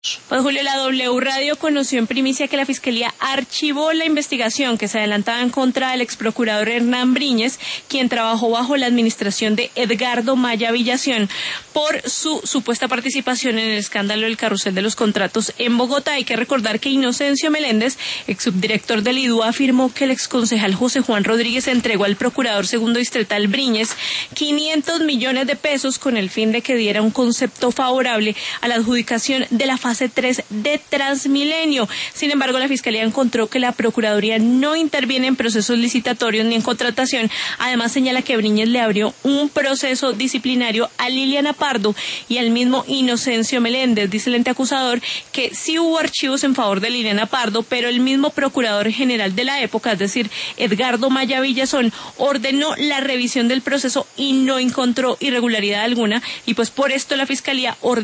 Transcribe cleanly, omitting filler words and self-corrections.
Pues Julio, la W Radio conoció en primicia que la Fiscalía archivó la investigación que se adelantaba en contra del exprocurador Hernán Briñes, quien trabajó bajo la administración de Edgardo Maya Villación por su supuesta participación en el escándalo del carrusel de los contratos en Bogotá. Hay que recordar que Inocencio Meléndez, ex subdirector del IDUA, afirmó que el exconcejal José Juan Rodríguez entregó al procurador segundo distrital Briñes 500 millones de pesos con el fin de que diera un concepto favorable a la adjudicación de la fase 3 de Transmilenio. Sin embargo, la Fiscalía encontró que la Procuraduría no interviene en procesos licitatorios ni en contratación. Además, señala que Briñes le abrió un proceso disciplinario a Liliana Pardo y al mismo Inocencio Meléndez. Dice el ente acusador que sí hubo archivos en favor de Liliana Pardo, pero el mismo Procurador General de la época, es decir, Edgardo Maya Villazón, ordenó la revisión del proceso y no encontró irregularidad alguna, y pues por esto la Fiscalía ordenó